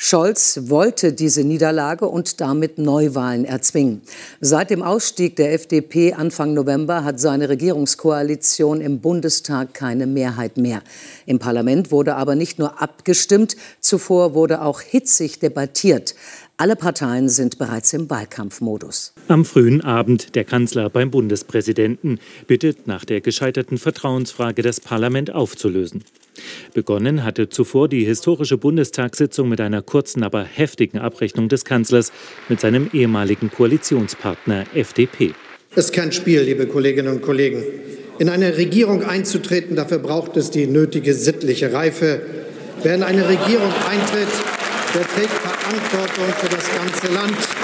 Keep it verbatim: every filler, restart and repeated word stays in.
Scholz wollte diese Niederlage und damit Neuwahlen erzwingen. Seit dem Ausstieg der F D P Anfang November hat seine Regierungskoalition im Bundestag keine Mehrheit mehr. Im Parlament wurde aber nicht nur abgestimmt, zuvor wurde auch hitzig debattiert. Alle Parteien sind bereits im Wahlkampfmodus. Am frühen Abend der Kanzler beim Bundespräsidenten bittet, nach der gescheiterten Vertrauensfrage das Parlament aufzulösen. Begonnen hatte zuvor die historische Bundestagssitzung mit einer kurzen, aber heftigen Abrechnung des Kanzlers mit seinem ehemaligen Koalitionspartner F D P. Es ist kein Spiel, liebe Kolleginnen und Kollegen. In eine Regierung einzutreten, dafür braucht es die nötige sittliche Reife. Wer in eine Regierung eintritt, der trägt Verantwortung für das ganze Land.